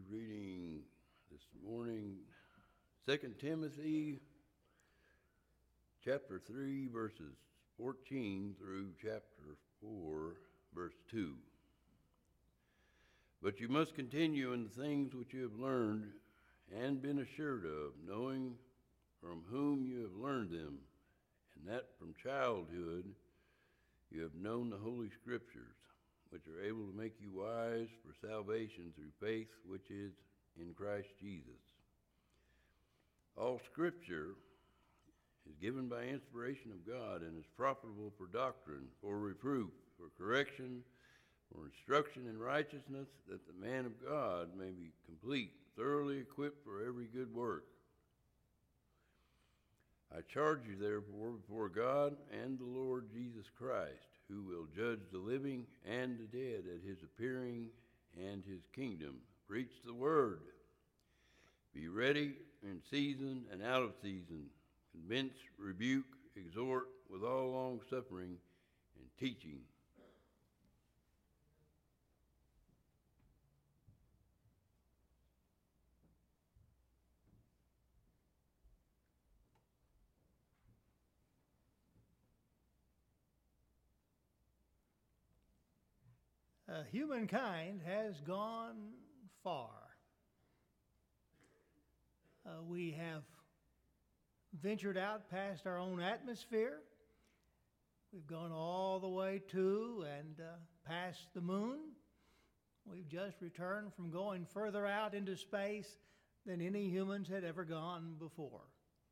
reading this morning 2 Timothy chapter 3 verses 14 through chapter 4 verse 2. But you must continue in the things which you have learned and been assured of, knowing from whom you have learned them, and that from childhood you have known the Holy Scriptures, which are able to make you wise for salvation through faith which is in Christ Jesus. All Scripture is given by inspiration of God and is profitable for doctrine, for reproof, for correction, for instruction in righteousness, that the man of God may be complete, thoroughly equipped for every good work. I charge you therefore before God and the Lord Jesus Christ, who will judge the living and the dead at his appearing and his kingdom. Preach the word. Be ready in season and out of season. Convince, rebuke, exhort with all longsuffering and teaching. Humankind has gone far. We have ventured out past our own atmosphere. We've gone all the way to and past the moon. We've just returned from going further out into space than any humans had ever gone before.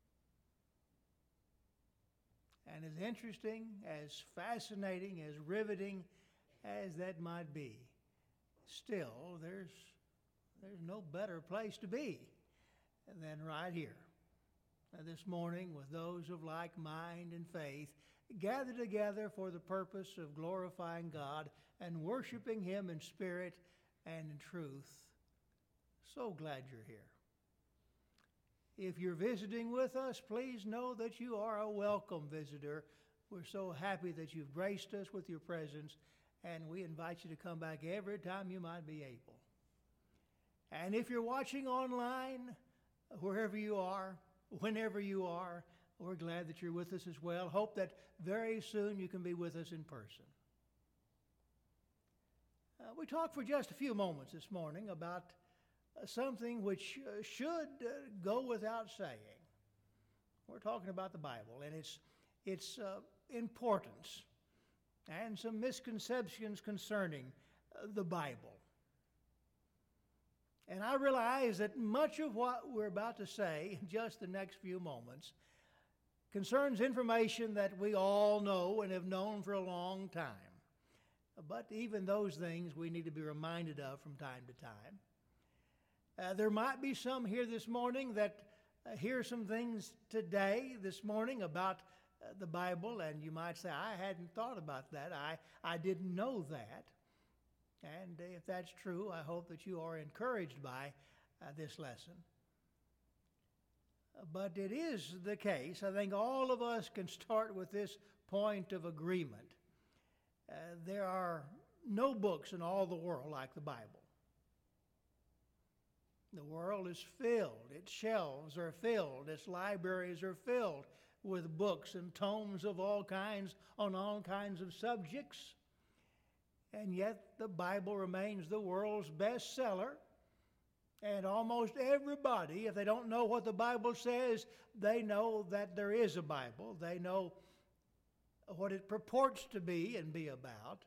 And as interesting, as fascinating, as riveting as that might be, still there's no better place to be than right here this morning with those of like mind and faith gathered together for the purpose of glorifying God and worshiping Him in spirit and in truth. So glad you're here. If you're visiting with us, please know that you are a welcome visitor. We're so happy that you've graced us with your presence, and we invite you to come back every time you might be able. And if you're watching online, wherever you are, whenever you are, we're glad that you're with us as well. Hope that very soon you can be with us in person. We talked for just a few moments this morning about something which should go without saying. We're talking about the Bible and its importance and some misconceptions concerning the Bible. And I realize that much of what we're about to say in just the next few moments concerns information that we all know and have known for a long time. But even those things we need to be reminded of from time to time. There might be some here this morning that hear some things today, this morning, about the Bible, and you might say, I hadn't thought about that. I didn't know that. And if that's true, I hope that you are encouraged by this lesson. But it is the case, I think all of us can start with this point of agreement. There are no books in all the world like the Bible. The world is filled, its shelves are filled, its libraries are filled with books and tomes of all kinds on all kinds of subjects. And yet the Bible remains the world's bestseller. And almost everybody, if they don't know what the Bible says, they know that there is a Bible. They know what it purports to be and be about.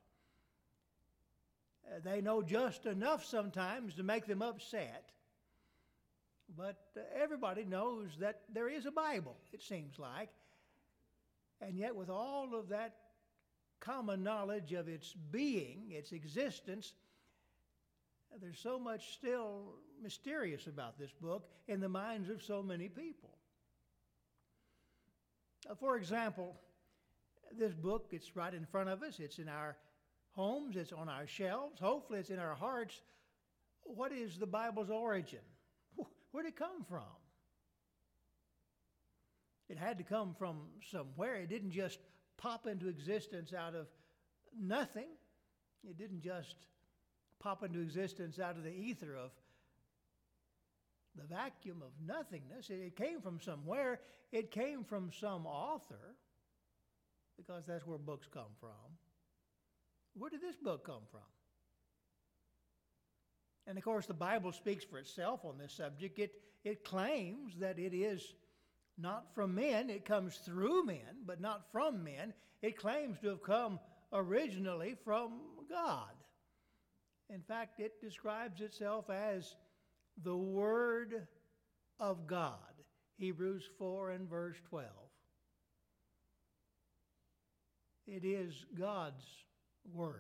They know just enough sometimes to make them upset. But everybody knows that there is a Bible, it seems like. And yet with all of that common knowledge of its being, its existence, there's so much still mysterious about this book in the minds of so many people. For example, this book, it's right in front of us. It's in our homes. It's on our shelves. Hopefully it's in our hearts. What is the Bible's origin? Where did it come from? It had to come from somewhere. It didn't just pop into existence out of nothing. It didn't just pop into existence out of the ether of the vacuum of nothingness. It came from somewhere. It came from some author, because that's where books come from. Where did this book come from? And of course, the Bible speaks for itself on this subject. It claims that it is not from men. It comes through men, but not from men. It claims to have come originally from God. In fact, it describes itself as the Word of God. Hebrews 4 and verse 12. It is God's Word.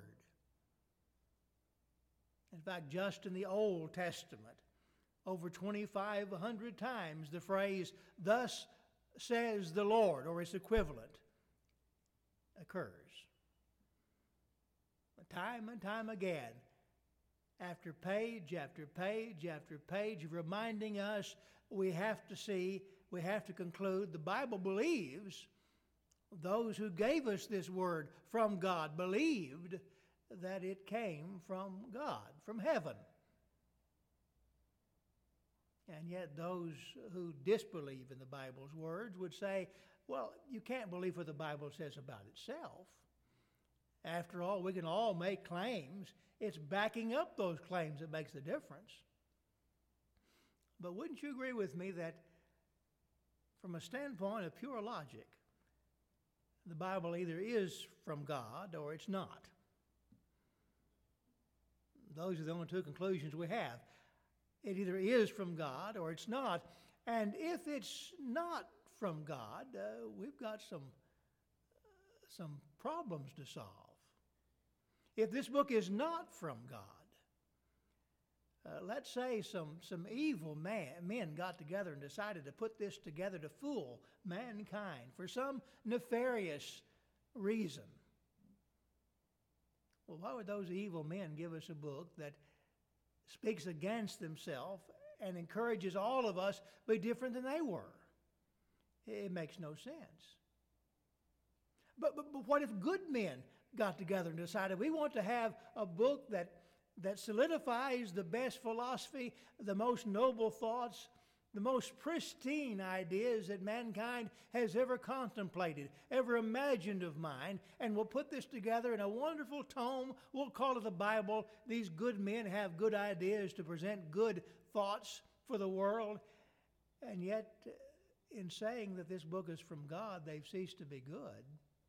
In fact, just in the Old Testament, over 2,500 times the phrase, "Thus says the Lord," or its equivalent, occurs. Time and time again, after page after page after page, reminding us we have to conclude the Bible believes, those who gave us this word from God believed that it came from God, from heaven. And yet those who disbelieve in the Bible's words would say, well, you can't believe what the Bible says about itself. After all, we can all make claims. It's backing up those claims that makes the difference. But wouldn't you agree with me that from a standpoint of pure logic, the Bible either is from God or it's not? Those are the only two conclusions we have. It either is from God or it's not. And if it's not from God, we've got some problems to solve. If this book is not from God, let's say some evil men got together and decided to put this together to fool mankind for some nefarious reason. Well, why would those evil men give us a book that speaks against themselves and encourages all of us to be different than they were? It makes no sense. But what if good men got together and decided we want to have a book that solidifies the best philosophy, the most noble thoughts, the most pristine ideas that mankind has ever contemplated, ever imagined of mind, and we'll put this together in a wonderful tome. We'll call it the Bible. These good men have good ideas to present good thoughts for the world, and yet in saying that this book is from God, they've ceased to be good.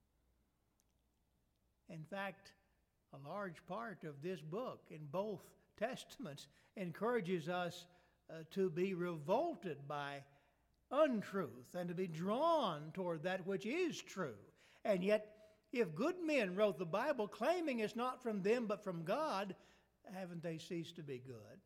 In fact, a large part of this book in both Testaments encourages us to be revolted by untruth and to be drawn toward that which is true. And yet, if good men wrote the Bible claiming it's not from them but from God, haven't they ceased to be good?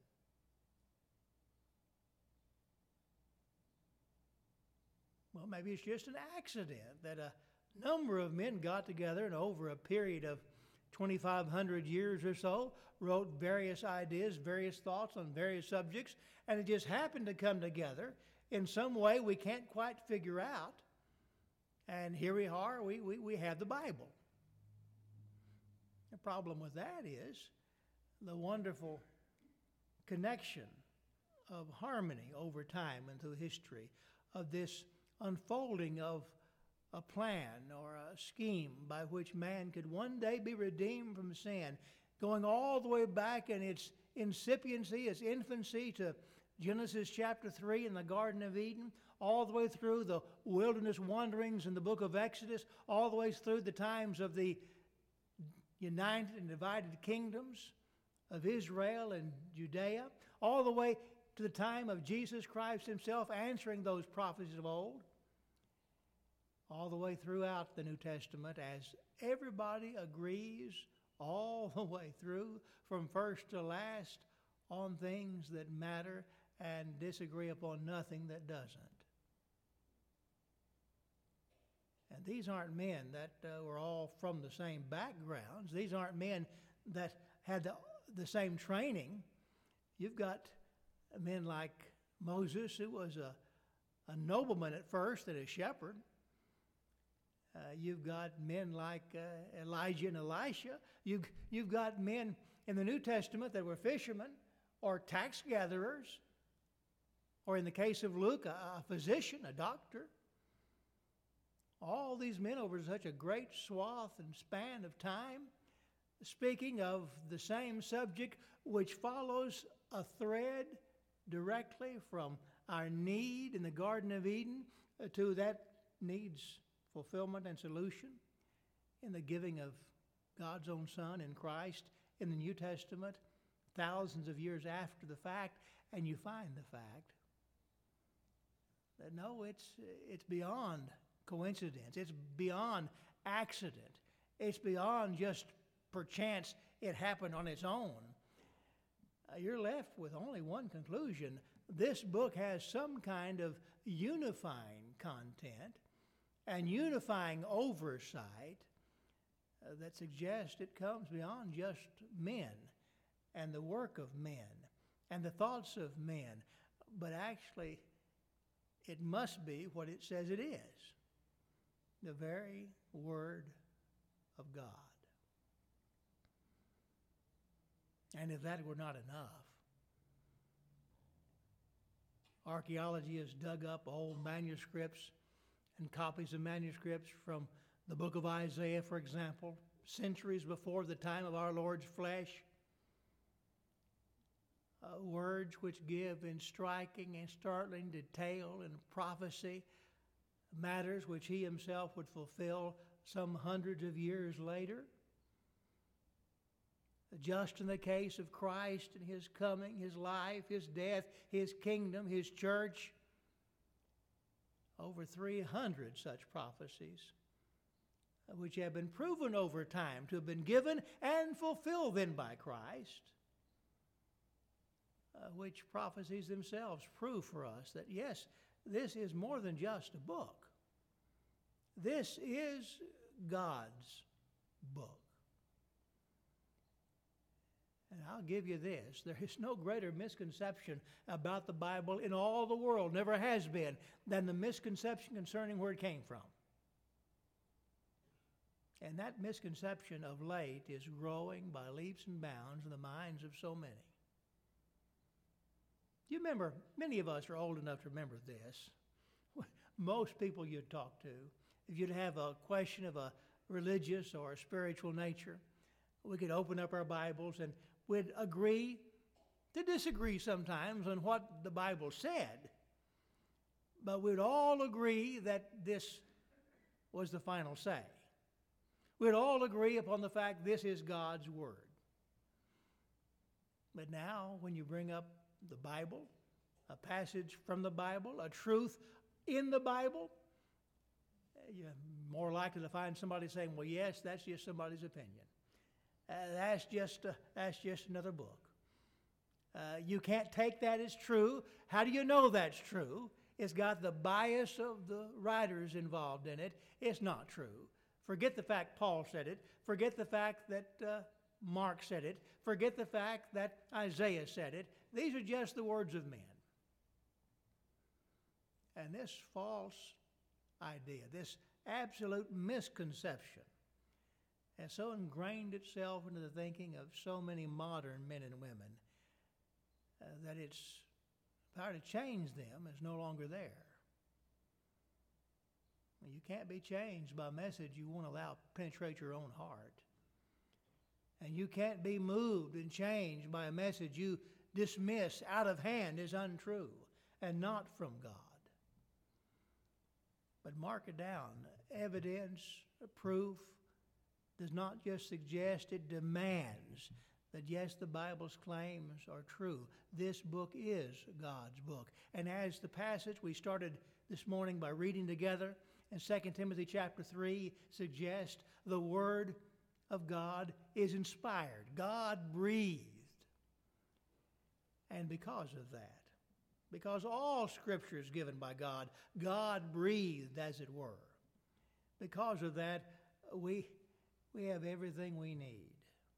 Well, maybe it's just an accident that a number of men got together and over a period of 2,500 years or so wrote various ideas, various thoughts on various subjects, and it just happened to come together in some way we can't quite figure out. And here we are, we have the Bible. The problem with that is the wonderful connection of harmony over time and through history of this unfolding of a plan or a scheme by which man could one day be redeemed from sin, going all the way back in its incipiency, its infancy, to Genesis chapter 3 in the Garden of Eden, all the way through the wilderness wanderings in the book of Exodus, all the way through the times of the united and divided kingdoms of Israel and Judea, all the way to the time of Jesus Christ himself answering those prophecies of old, all the way throughout the New Testament, as everybody agrees all the way through, from first to last, on things that matter and disagree upon nothing that doesn't. And these aren't men that were all from the same backgrounds. These aren't men that had the same training. You've got men like Moses, who was a nobleman at first and a shepherd. You've got men like Elijah and Elisha. You've got men in the New Testament that were fishermen or tax gatherers. or in the case of Luke, a physician, a doctor. All these men over such a great swath and span of time, speaking of the same subject, which follows a thread directly from our need in the Garden of Eden to that need's fulfillment and solution in the giving of God's own Son in Christ in the New Testament, thousands of years after the fact, and you find the fact that no, it's beyond coincidence. It's beyond accident. It's beyond just perchance it happened on its own. You're left with only one conclusion. This book has some kind of unifying content and unifying oversight that suggests it comes beyond just men and the work of men and the thoughts of men, but actually it must be what it says it is, the very Word of God. And if that were not enough, archaeology has dug up old manuscripts and copies of manuscripts from the book of Isaiah, for example, centuries before the time of our Lord's flesh. Words which give in striking and startling detail and prophecy matters which he himself would fulfill some hundreds of years later. Just in the case of Christ and his coming, his life, his death, his kingdom, his church, over 300 such prophecies, which have been proven over time to have been given and fulfilled then by Christ, which prophecies themselves prove for us that, yes, this is more than just a book. This is God's book. And I'll give you this. There is no greater misconception about the Bible in all the world, never has been, than the misconception concerning where it came from. And that misconception of late is growing by leaps and bounds in the minds of so many. You remember, many of us are old enough to remember this. Most people you'd talk to, if you'd have a question of a religious or a spiritual nature, we could open up our Bibles and we'd agree to disagree sometimes on what the Bible said. But we'd all agree that this was the final say. We'd all agree upon the fact this is God's Word. But now, when you bring up the Bible, a passage from the Bible, a truth in the Bible, you're more likely to find somebody saying, well, yes, that's just somebody's opinion. That's just another book. You can't take that as true. How do you know that's true? It's got the bias of the writers involved in it. It's not true. Forget the fact Paul said it. Forget the fact that Mark said it. Forget the fact that Isaiah said it. These are just the words of men. And this false idea, this absolute misconception, has so ingrained itself into the thinking of so many modern men and women that its power to change them is no longer there. You can't be changed by a message you won't allow penetrate your own heart. And you can't be moved and changed by a message you dismiss out of hand as untrue and not from God. But mark it down. Evidence, proof, does not just suggest, it demands that yes, the Bible's claims are true. This book is God's book. And as the passage we started this morning by reading together in 2 Timothy chapter 3 suggests, the Word of God is inspired. God breathed. And because of that, because all Scripture is given by God, God breathed, as it were. Because of that, we have everything we need.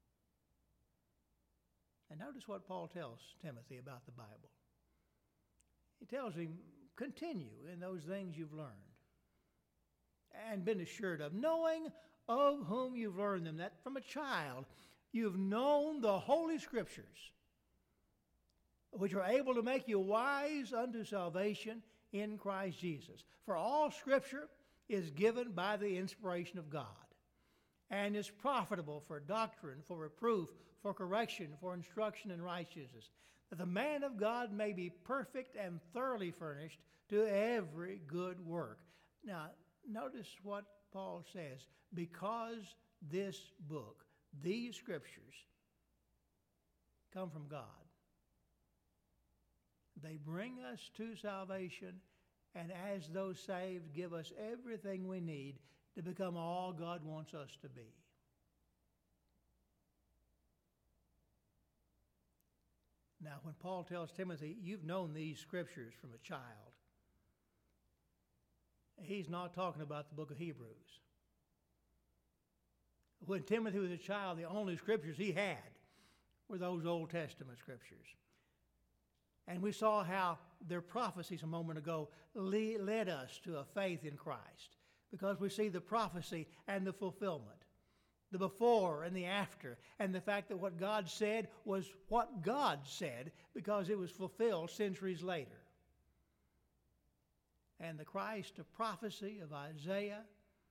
And notice what Paul tells Timothy about the Bible. He tells him, continue in those things you've learned and been assured of, knowing of whom you've learned them, that from a child you've known the Holy Scriptures, which are able to make you wise unto salvation in Christ Jesus. For all Scripture is given by the inspiration of God, and is profitable for doctrine, for reproof, for correction, for instruction in righteousness, that the man of God may be perfect and thoroughly furnished to every good work. Now, notice what Paul says. Because this book, these Scriptures, come from God, they bring us to salvation, and as those saved, give us everything we need to become all God wants us to be. Now, when Paul tells Timothy, you've known these Scriptures from a child, he's not talking about the book of Hebrews. When Timothy was a child, the only Scriptures he had were those Old Testament Scriptures. And we saw how their prophecies a moment ago led us to a faith in Christ, because we see the prophecy and the fulfillment, the before and the after, and the fact that what God said was what God said because it was fulfilled centuries later. And the Christ of prophecy of Isaiah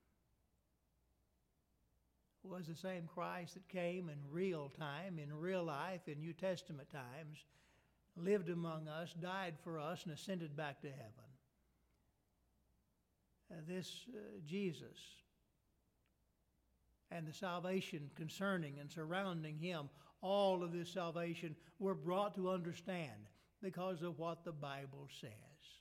was the same Christ that came in real time, in real life, in New Testament times, lived among us, died for us, and ascended back to heaven. This Jesus and the salvation concerning and surrounding him, all of this salvation, we're brought to understand because of what the Bible says.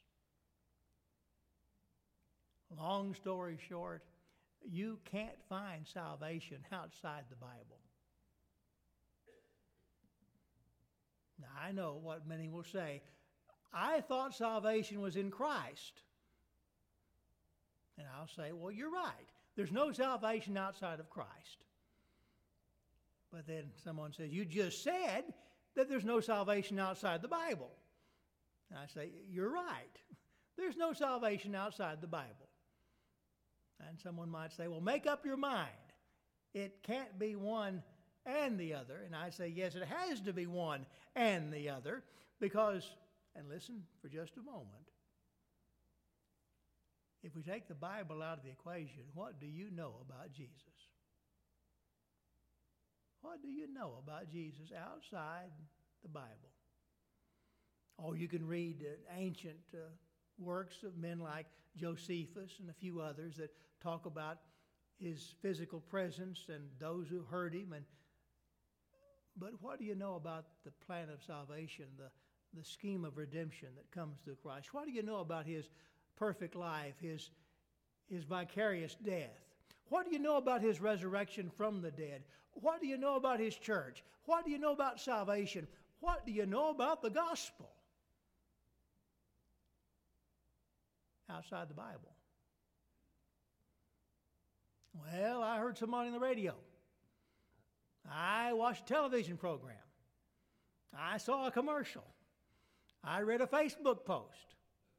Long story short, you can't find salvation outside the Bible. Now, I know what many will say. I thought salvation was in Christ. And I'll say, well, you're right. There's no salvation outside of Christ. But then someone says, you just said that there's no salvation outside the Bible. And I say, you're right. There's no salvation outside the Bible. And someone might say, well, make up your mind. It can't be one and the other. And I say, yes, it has to be one and the other, because, and listen for just a moment, if we take the Bible out of the equation, what do you know about Jesus? What do you know about Jesus outside the Bible? Oh, you can read ancient works of men like Josephus and a few others that talk about his physical presence and those who heard him. But what do you know about the plan of salvation, the scheme of redemption that comes through Christ? What do you know about his perfect life, his vicarious death? What do you know about his resurrection from the dead? What do you know about his church? What do you know about salvation? What do you know about the gospel outside the Bible? Well, I heard somebody on the radio. I watched a television program. I saw a commercial. I read a Facebook post.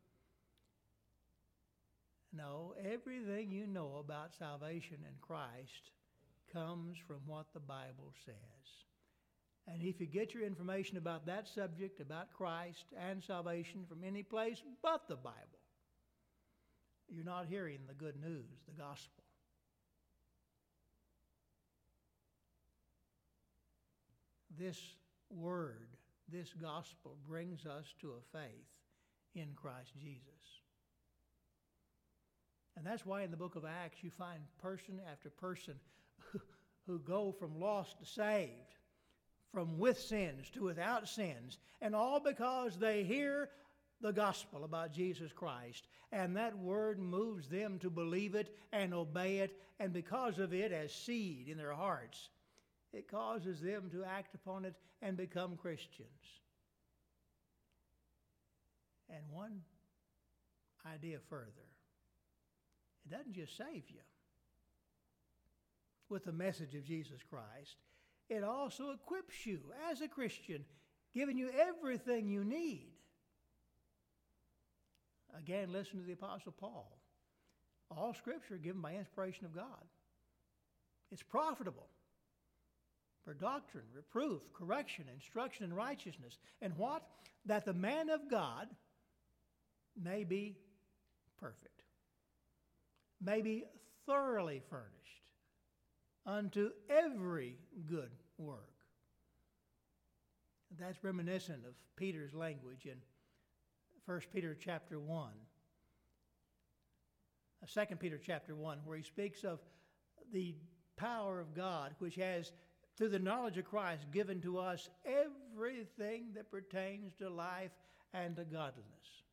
No, everything you know about salvation in Christ comes from what the Bible says. And if you get your information about that subject, about Christ and salvation, from any place but the Bible, you're not hearing the good news, the gospel. This word, this gospel, brings us to a faith in Christ Jesus. And that's why in the book of Acts you find person after person who go from lost to saved, from with sins to without sins, and all because they hear the gospel about Jesus Christ, and that word moves them to believe it and obey it, and because of it, as seed in their hearts, it causes them to act upon it and become Christians. And one idea further, it doesn't just save you with the message of Jesus Christ, it also equips you as a Christian, giving you everything you need. Again, listen to the Apostle Paul. All Scripture given by inspiration of God. It's profitable. for doctrine, reproof, correction, instruction in righteousness. And what? That the man of God may be perfect, may be thoroughly furnished unto every good work. That's reminiscent of Peter's language in 1 Peter chapter 1. 2 Peter chapter 1, where he speaks of the power of God, which has, through the knowledge of Christ, given to us everything that pertains to life and to godliness.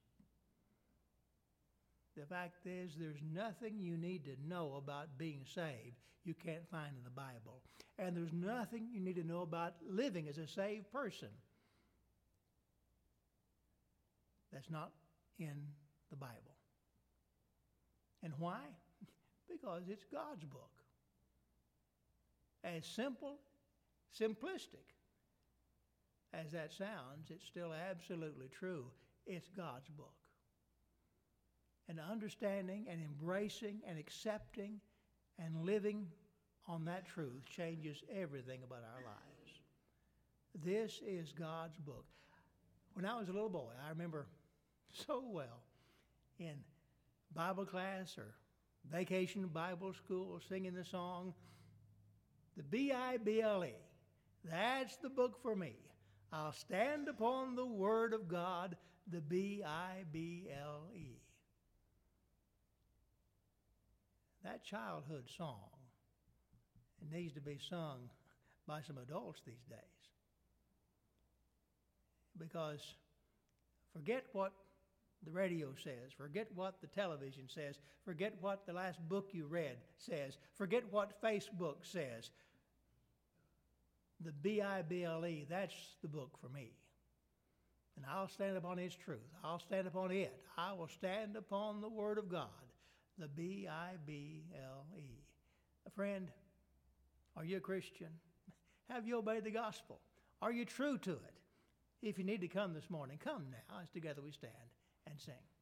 The fact is, there's nothing you need to know about being saved you can't find in the Bible. And there's nothing you need to know about living as a saved person that's not in the Bible. And why? Because it's God's book. As simplistic as that sounds, it's still absolutely true. It's God's book. And understanding and embracing and accepting and living on that truth changes everything about our lives. This is God's book. When I was a little boy, I remember so well in Bible class or vacation Bible school singing the song, the Bible. That's the book for me. I'll stand upon the Word of God, the Bible. That childhood song, it needs to be sung by some adults these days. Because forget what the radio says, forget what the television says, forget what the last book you read says, forget what Facebook says. The Bible, that's the book for me. And I'll stand upon its truth. I'll stand upon it. I will stand upon the Word of God, the Bible. Friend, are you a Christian? Have you obeyed the gospel? Are you true to it? If you need to come this morning, come now as together we stand and sing.